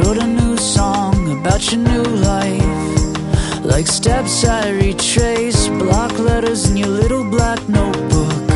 wrote a new song about your new life. Like steps I retrace, block letters in your little black notebook.